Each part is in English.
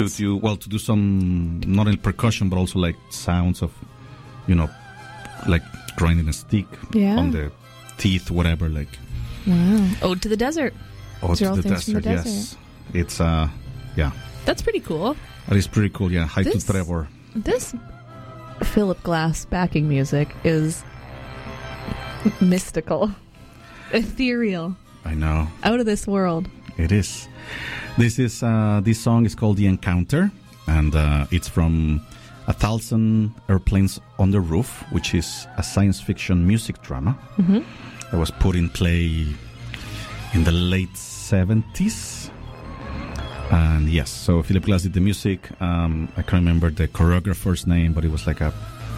to do some, not only percussion, but also like sounds of, like grinding a stick on the teeth, whatever. Like, wow. Ode to the Desert. Ode to the Desert, yes. It's, That's pretty cool. That is pretty cool, yeah. Hi to Trevor. This Philip Glass backing music is mystical, ethereal. I know. Out of this world. It is. This song is called The Encounter, and it's from 1,000 Airplanes on the Roof, which is a science fiction music drama that was put in play in the late 70s. And yes, so Philip Glass did the music. I can't remember the choreographer's name, but it was like a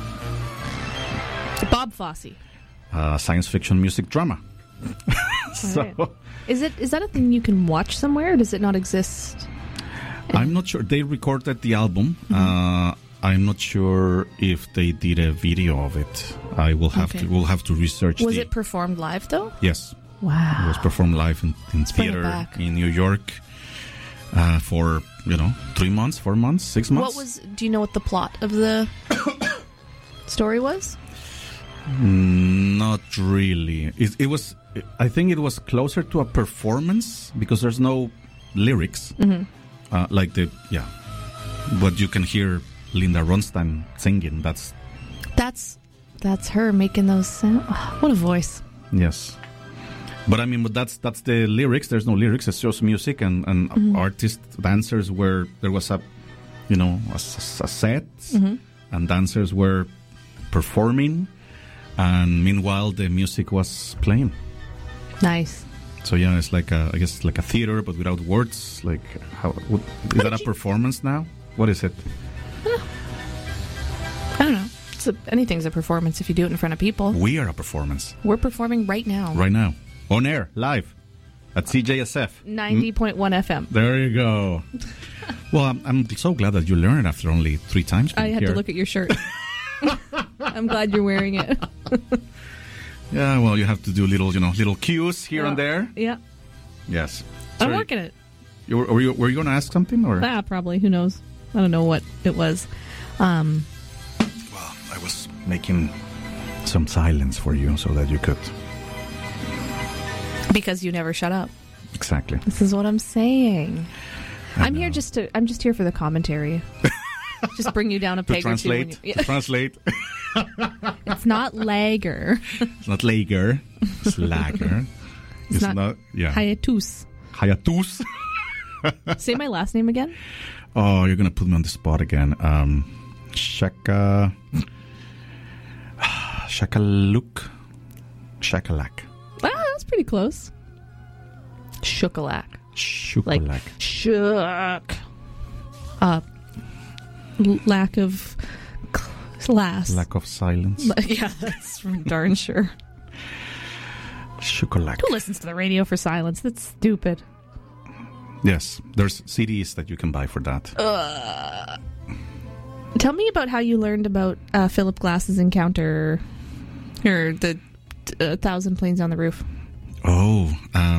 Bob Fosse. Science fiction music drama. So, right. Is that a thing you can watch somewhere, or does it not exist? I'm not sure. They recorded the album. I'm not sure if they did a video of it. We'll have to research. Was it performed live though? Yes. Wow. It was performed live in theater in New York for 3 months, 4 months, 6 months. Do you know what the plot of the story was? Not really. It was. I think it was closer to a performance because there's no lyrics. But you can hear Linda Ronstadt singing. That's her making those sounds. Oh, what a voice! Yes, but I mean, that's the lyrics. There's no lyrics. It's just music and artists, dancers. Where there was a set, and dancers were performing, and meanwhile the music was playing. Nice. So yeah, it's like I guess it's like a theater, but without words. Like, is that a performance now? What is it? I don't know. Anything's a performance if you do it in front of people. We are a performance. We're performing right now. Right now, on air, live, at CJSF 90.1 FM. There you go. Well, I'm so glad that you learned after only 3 times. I had to look at your shirt. I'm glad you're wearing it. Yeah, well, you have to do little cues here and there. Yeah. Yes. I'm working it. Were you going to ask something? Or? Probably. Who knows? I don't know what it was. Well, I was making some silence for you so that you could. Because you never shut up. Exactly. This is what I'm saying. I'm just here for the commentary. Just bring you down a peg translate, or two. To translate. It's not lager. It's not lager. It's lager. It's not hiatus. Hiatus. Say my last name again. Oh, you're going to put me on the spot again. Shakaluk. Shakalak. Ah, that's pretty close. Shukalak. Shukalak. Like, shook. Lack of class. Lack of silence. Yeah, that's for darn sure. Shukalak. Who listens to the radio for silence? That's stupid. Yes, there's CDs that you can buy for that. Tell me about how you learned about Philip Glass's Encounter, or the 1,000 Planes on the Roof. Oh,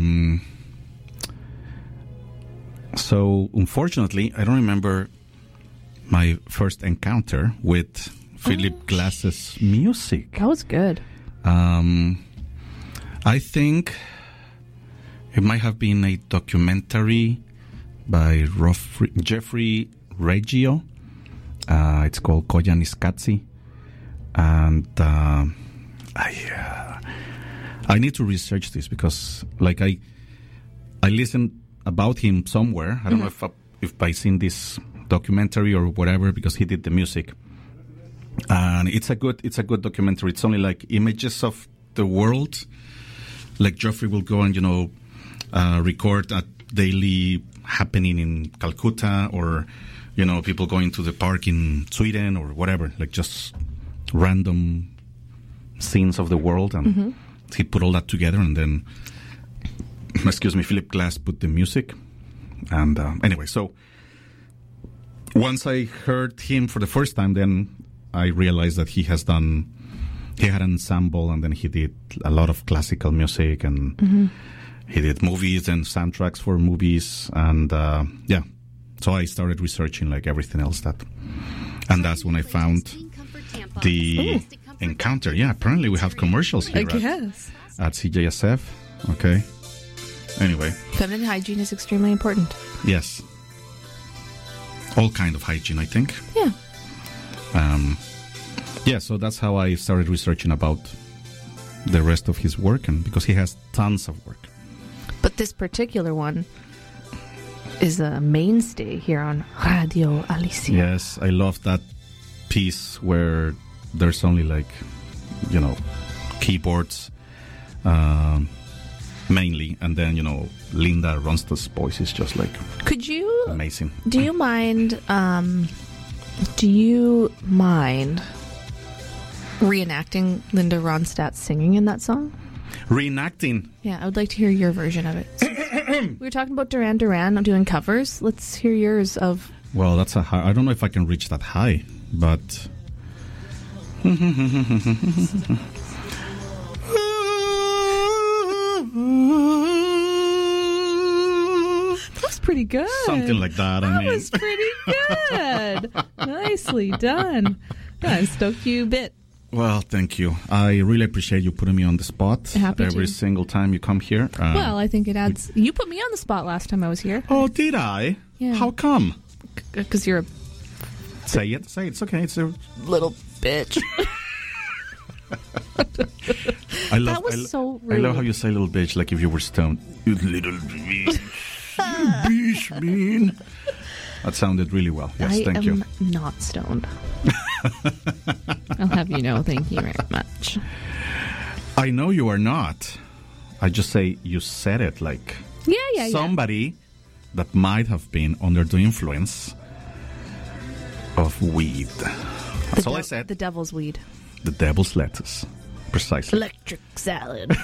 so unfortunately, I don't remember my first encounter with Philip Glass's music. That was good. I think it might have been a documentary by Jeffrey Reggio. It's called Koya Niskatsi. And I need to research this because I listened about him somewhere. I don't know if I seen this documentary or whatever, because he did the music. And it's a good documentary. It's only like images of the world. Like Geoffrey will go and record a daily happening in Calcutta, or people going to the park in Sweden or whatever, like just random scenes of the world, and he put all that together, and then Philip Glass put the music. And anyway, so once I heard him for the first time, then I realized that he had an ensemble, and then he did a lot of classical music, and he did movies and soundtracks for movies, and So I started researching like everything else and that's when I found the Encounter. Yeah, apparently we have commercials here at CJSF. Okay. Anyway. Feminine hygiene is extremely important. Yes. All kind of hygiene, I think. Yeah. Yeah, so that's how I started researching about the rest of his work, and because he has tons of work. But this particular one is a mainstay here on Radio Alicia. Yes, I love that piece where there's only like, keyboards mainly, and then, Linda Ronstadt's voice is just like amazing. Do you mind reenacting Linda Ronstadt singing in that song? Reenacting? Yeah, I would like to hear your version of it. We were talking about Duran Duran doing covers. Let's hear yours of... Well, that's a high... I don't know if I can reach that high, but... That's pretty good. Something like that, That was pretty good. Nicely done. I'm stoked you bit. Well, thank you. I really appreciate you putting me on the spot every single time you come here. Well, I think it adds... You put me on the spot last time I was here. Oh, did I? Yeah. How come? Because you're a... Say it. It's okay. It's a... little bitch. That was so rude. I love how you say little bitch like if you were stoned. You little bitch. Bitch, mean. That sounded really well. Yes, thank you. I am not stoned. I'll have you know. Thank you very much. I know you are not. I just say you said it like somebody that might have been under the influence of weed. That's all I said. The devil's weed. The devil's lettuce. Precisely. Electric salad.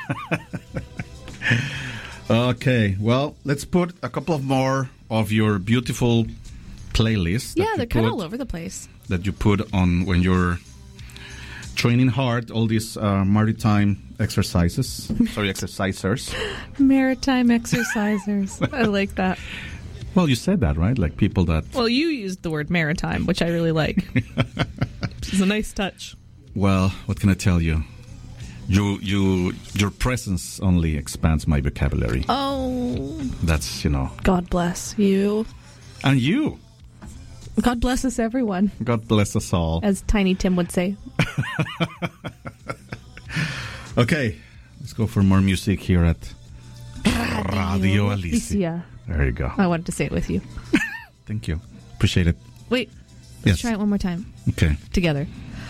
Okay, well, let's put a couple of more of your beautiful playlists. Yeah, they're kind of all over the place. That you put on when you're training hard, all these maritime exercises. Exercisers. Maritime exercisers. I like that. Well, you said that, right? Like people that... Well, you used the word maritime, which I really like. It's a nice touch. Well, what can I tell you? Your presence only expands my vocabulary. Oh. That's, God bless you. And you. God bless us, everyone. God bless us all. As Tiny Tim would say. Okay, let's go for more music here at Radio Alicia. There you go. I wanted to say it with you. Thank you. Appreciate it. Wait. Let's try it one more time. Okay. Together.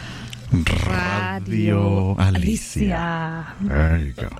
Radio Alicia. There you go.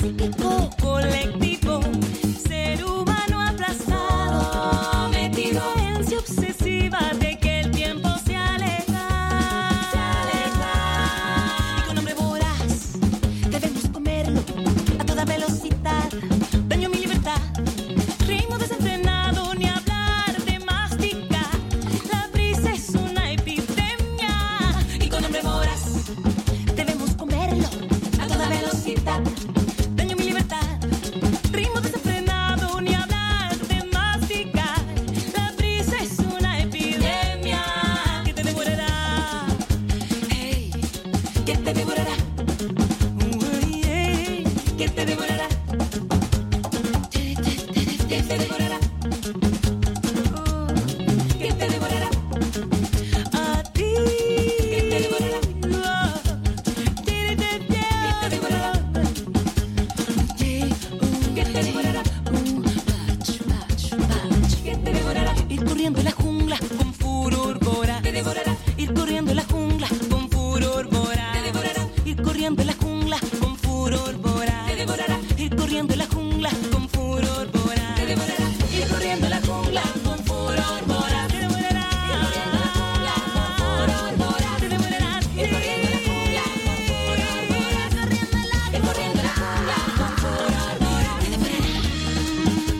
psíquico colectivo, ser humano aplastado, metido en creencia obsesiva de que el tiempo se aleja, y con hambre voraz debemos comerlo a toda velocidad. Daño mi libertad, ritmo desenfrenado, ni hablar de masticar. La prisa es una epidemia, y con hambre voraz debemos comerlo a toda velocidad. Daño mi libertad, ritmo desenfrenado, ni hablar de masticar. La prisa es una epidemia que te devorará, hey, que te devorará, hey, que te devorará, que te devorará, que te devorará, a ti, que te devorará, que te devorará. Que te devorará, que te devorará. Ir corriendo en la jungla con furor voraz. Te devorará. Ir corriendo en la jungla con furor voraz. Te devorará. Ir corriendo en la jungla con furor voraz. Te devorará. Ir corriendo en la jungla con furor voraz. Te devorará. Ir corriendo en la jungla con furor voraz. Te devorará. Ir corriendo en la jungla con furor voraz. Te devorará. Ir corriendo en la jungla con furor voraz. Ir corriendo en la jungla con furor voraz. Te devorará.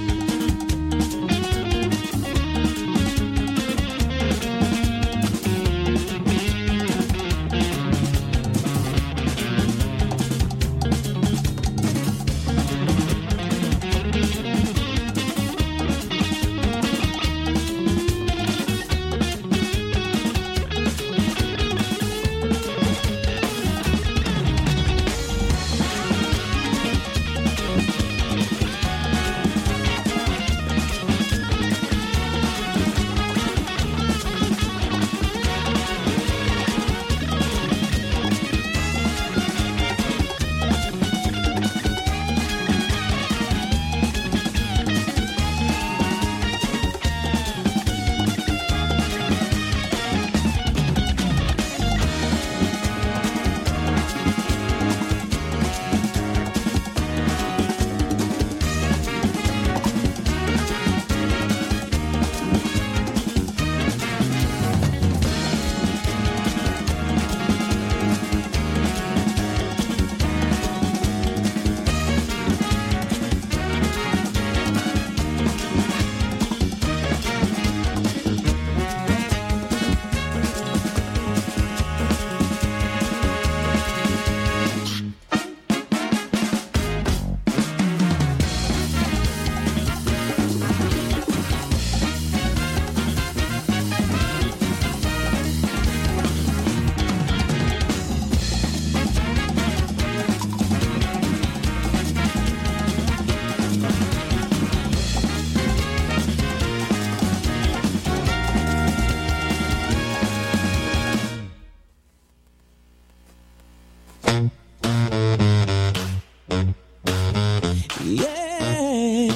Yeah.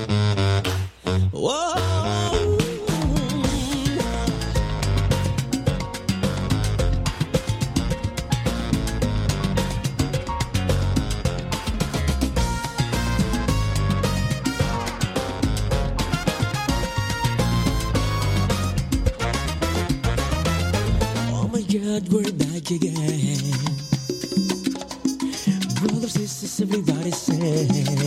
Whoa. Oh my God, we're back again. Brothers, sisters, everybody say,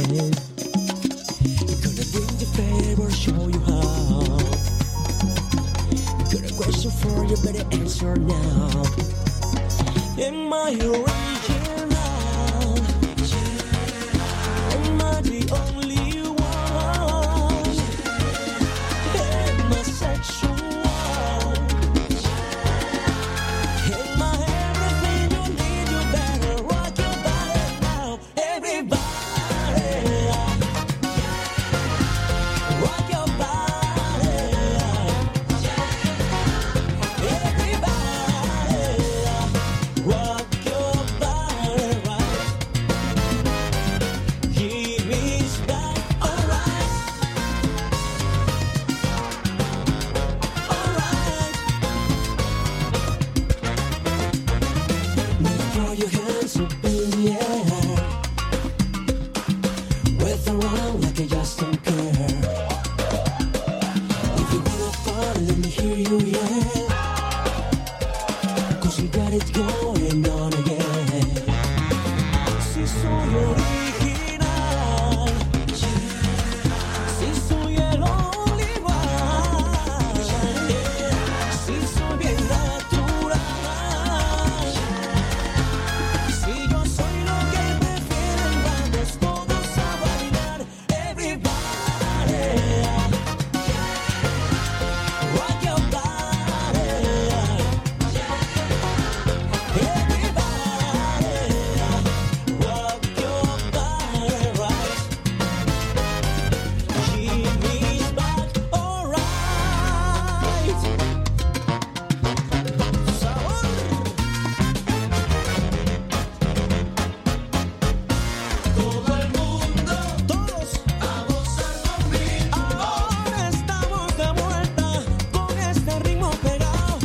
gonna bring the favor, show you how. Got a question for you, better answer now. Am I original? Am I the only one? Am I sexual? Am I everything you need? You better rock your body now. Everybody, rock your body. Everybody, rock your body. what is going on again. Si soy original, si soy el only one, si soy bien natural, si yo soy lo que prefieren, vamos todos a bailar. Everybody, rock your body. Everybody, rock your body right. Jimmy's back, alright. Sabor. Todo el mundo, todos a gozar conmigo. Ahora estamos de vuelta con este ritmo pegado.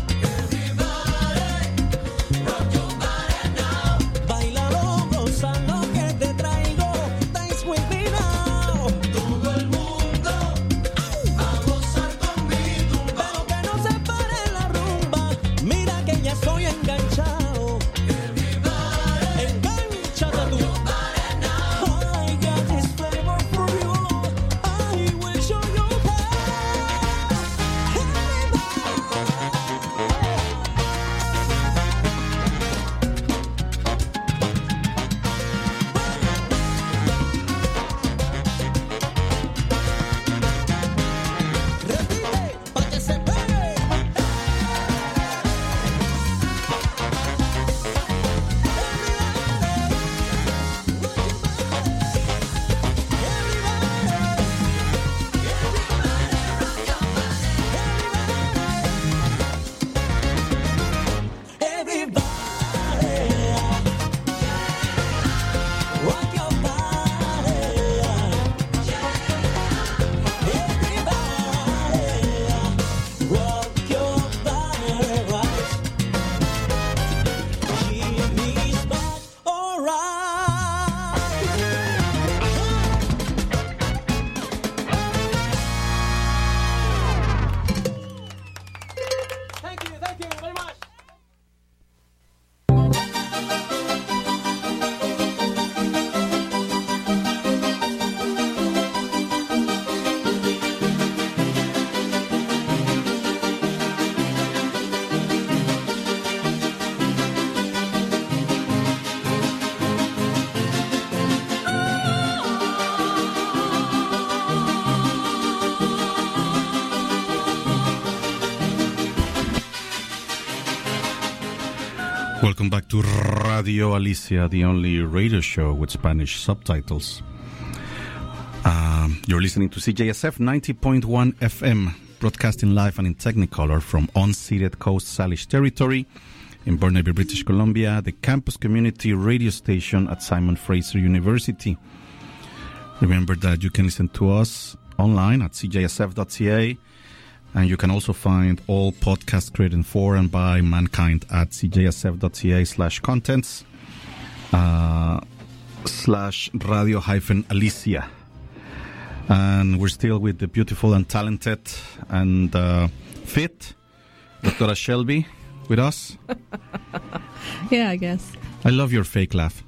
Everybody, rock your body now. Bailalo, gozando que te traigo. Dance with me now. Todo el mundo a gozar conmigo. Pero que no se pare la rumba. Mira que ya estoy enganchado. Everybody, engánchate tú. I got this flavor for you. I will show you how. Repite, pa' que se pegue. Rock your body. Everybody, rock your body right. Jimmy's back, alright. Thank you very much. Welcome back to Radio Alicia, the only radio show with Spanish subtitles. You're listening to CJSF 90.1 FM, broadcasting live and in Technicolor from unceded Coast Salish territory in Burnaby, British Columbia, the campus community radio station at Simon Fraser University. Remember that you can listen to us online at cjsf.ca, and you can also find all podcasts created for and by mankind at cjsf.ca/contents /radio-alicia. And we're still with the beautiful and talented and fit Dr. Shelby with us. Yeah, I guess. I love your fake laugh.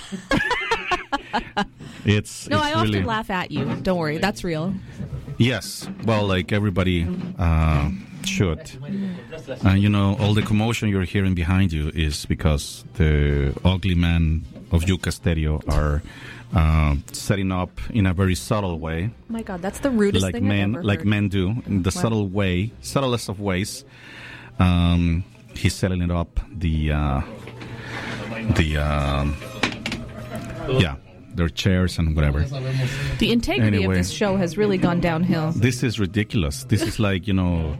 It's No, I really, often laugh at you. Don't worry, that's real. Yes, well, like everybody should. And you know, all the commotion you're hearing behind you is because the ugly men of Yucca Stereo are setting up in a very subtle way, Oh my God, that's the rudest like thing I've ever heard. men do, in the subtle way, subtlest of ways. He's setting it up their chairs and whatever. The integrity Anyway. of this show has really gone downhill. This is ridiculous. This is like, you know,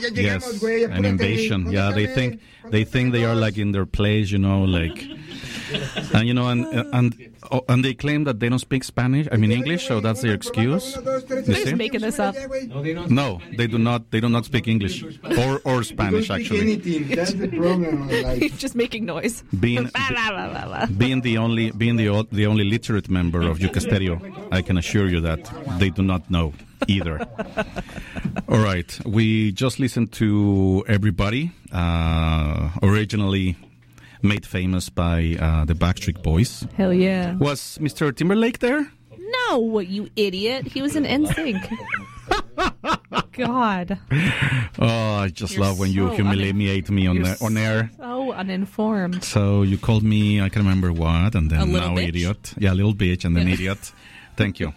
yes, an invasion. Yeah, they think they are like in their place, you know, like And and they claim that they don't speak Spanish. I mean English, so that's their excuse. You They're see? just making this up. No, they don't. No, they do not. They do not speak English or Spanish. Don't speak Actually, anything. That's the problem. Like, Just making noise. being the only literate member of Yucasterio, I can assure you that they do not know either. All right, we just listened to Everybody, originally made famous by the Backstreet Boys. Hell yeah. Was Mr. Timberlake there? No, you idiot. He was in NSYNC. God. Oh, I just You're love when you so humiliate me on air. So uninformed. So you called me, I can't remember what, and A then little now bitch? idiot. Yeah, little bitch, and then idiot. Thank you.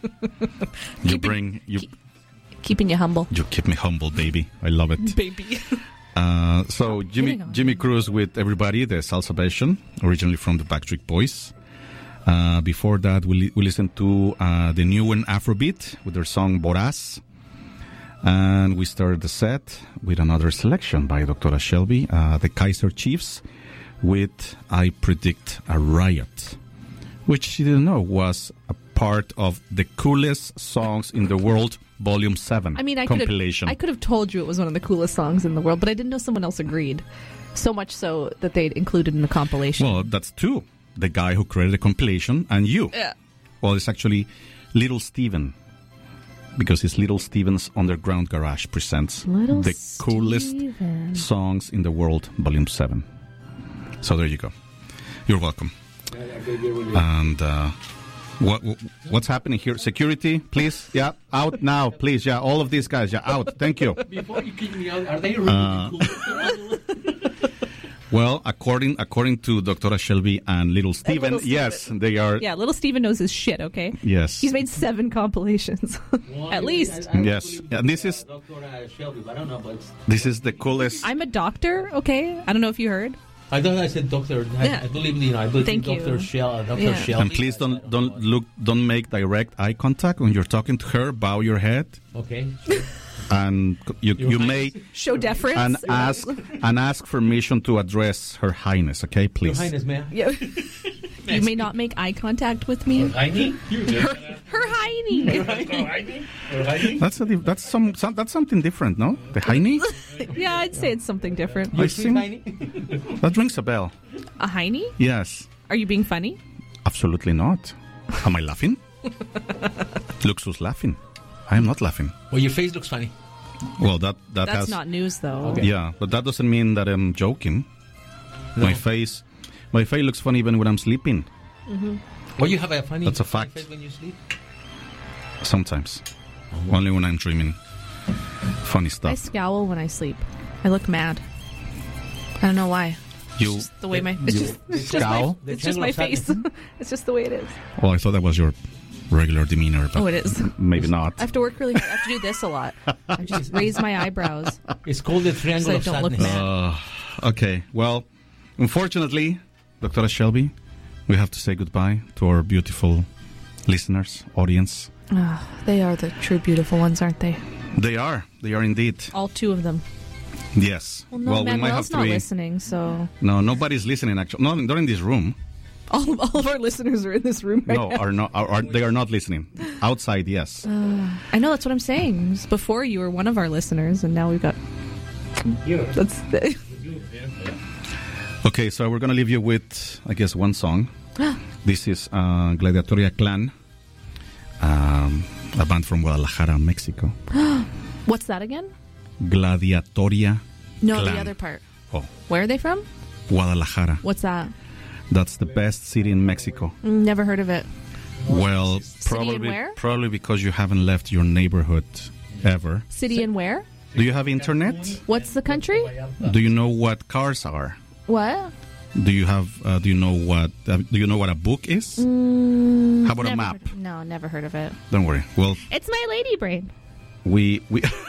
Keeping you humble. You keep me humble, baby. I love it. Baby. So hitting on Jimmy Cruz with Everybody, the Salsa version, originally from the Backstreet Boys. Before that, we listened to the new one, Afrobeat, with their song Boraz. And we started the set with another selection by Dr. Shelby, the Kaiser Chiefs, with I Predict a Riot, which she didn't know was a part of the coolest songs in the world, Volume 7 I mean, I compilation. could have told you it was one of the coolest songs in the world, but I didn't know someone else agreed. So much so that they'd included in the compilation. Well, that's two. The guy who created the compilation and you. Yeah. Well, it's actually Little Steven, because it's Little Steven's Underground Garage presents Little the coolest Steven. songs in the world, Volume 7. So there you go. You're welcome. And what's happening here? Security, please. Yeah, out now, please. Yeah, all of these guys. Yeah, out. Thank you. Before you kick me out, are they really cool? Well, according to Dr. Shelby and Little Steven, Little Steven. yes, they are. Yeah, Little Steven knows his shit, okay? Yes. He's made 7 compilations. At least. Yes. And this is Dr. Shelby, but I don't know, but this is the coolest. I'm a doctor, okay? I don't know if you heard. I thought I said Doctor. Yeah. I believe I believe Thank you. Dr. Shelby. Yeah. And please don't make direct eye contact when you're talking to her. Bow your head, Okay. and you may Show deference. and ask permission to address Her Highness. Okay, Your please. Highness, may I? Yeah. You may not make eye contact with me. Heine? Her hiney. That's something different, no? The Heine? Yeah, I'd say it's something different. I You see think Heine? that rings a bell. A hiney? Yes. Are you being funny? Absolutely not. Am I laughing? Look who's laughing. I am not laughing. Well, your face looks funny. Well, that That's has not news, though. Okay. yeah, but that doesn't mean that I'm joking. No. My face looks funny even when I'm sleeping. Well, you have a funny That's a fact. face when you sleep. Sometimes, only when I'm dreaming funny I stuff. scowl when I sleep. I look mad. I don't know why. You It's just the way my you scowl? it's just my face. It's just the way it is. Well, I thought that was your regular demeanor, but Oh, it is. maybe not. I have to work really hard. I have to do this a lot. I just raise my eyebrows. It's called the triangle So I of don't look sadness. mad. Okay, well, unfortunately, Dr. Shelby, we have to say goodbye to our beautiful listeners, audience. They are the true beautiful ones, aren't they? They are indeed. All 2 of them. Yes. Well, no, we might have Manuel's not 3. listening, so No, nobody's listening. Actually, no, not in this room. all of our listeners are in this room right No, now. are not. They are not listening. Outside, yes. I know, that's what I'm saying. Before you were one of our listeners, and now we've got. That's Okay, so we're gonna leave you with, I guess, one song. This is Gladiatoria Clan, a band from Guadalajara, Mexico. What's that again? Gladiatoria No, Clan. the other part. Oh, Where are they from? Guadalajara. What's that? That's the best city in Mexico. Never heard of it. Well, City and where? probably because you haven't left your neighborhood ever. City and where? Do you have internet? What's the country? Do you know what cars are? What? Do you have? Do you know what a book is? How about a Never map? heard- no, never heard of it. Don't worry. Well, It's my lady brain. we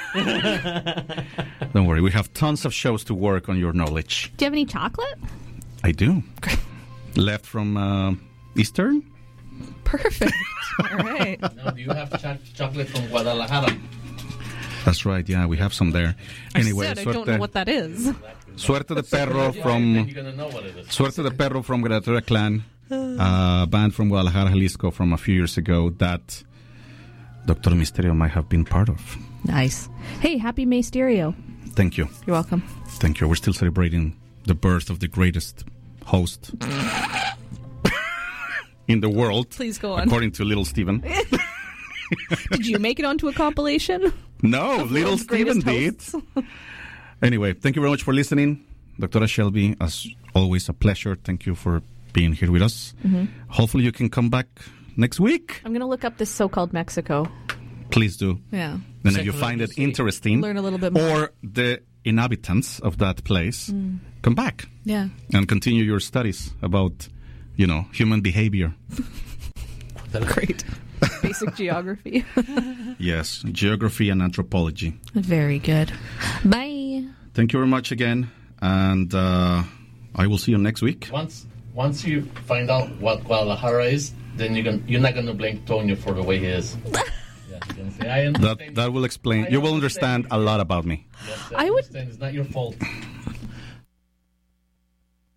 don't worry. We have tons of shows to work on your knowledge. Do you have any chocolate? I do. Left from Eastern. Perfect. All right. Now, do you have chocolate from Guadalajara? That's right. Yeah, we have some there. Anyway, I don't know what that is. Suerte de perro from You're gonna know what it is. Suerte de perro from Gladiatoria Clan a band from Guadalajara, Jalisco from a few years ago that Dr. Misterio might have been part of. Nice. Hey, happy Mysterio. Thank you. You're welcome. Thank you. We're still celebrating the birth of the greatest host in the world. Please go on. According to Little Steven. Did you make it onto a compilation? No, Little world's Steven greatest did. hosts? Anyway, thank you very much for listening. Dr. Shelby, as always, a pleasure. Thank you for being here with us. Hopefully you can come back next week. I'm going to look up this so-called Mexico. Please do. Yeah. And if you find it interesting, Learn a little bit more. or the inhabitants of that place, come back Yeah. and continue your studies about, human behavior. Great. Basic geography. Yes, geography and anthropology. Very good. Bye. Thank you very much again, and I will see you next week. Once you find out what Guadalajara is, then you're not gonna blame Tonio for the way he is. Yeah, you're gonna say, I understand. That will explain. You will understand a lot about me. Yes, I would- understand. It's not your fault.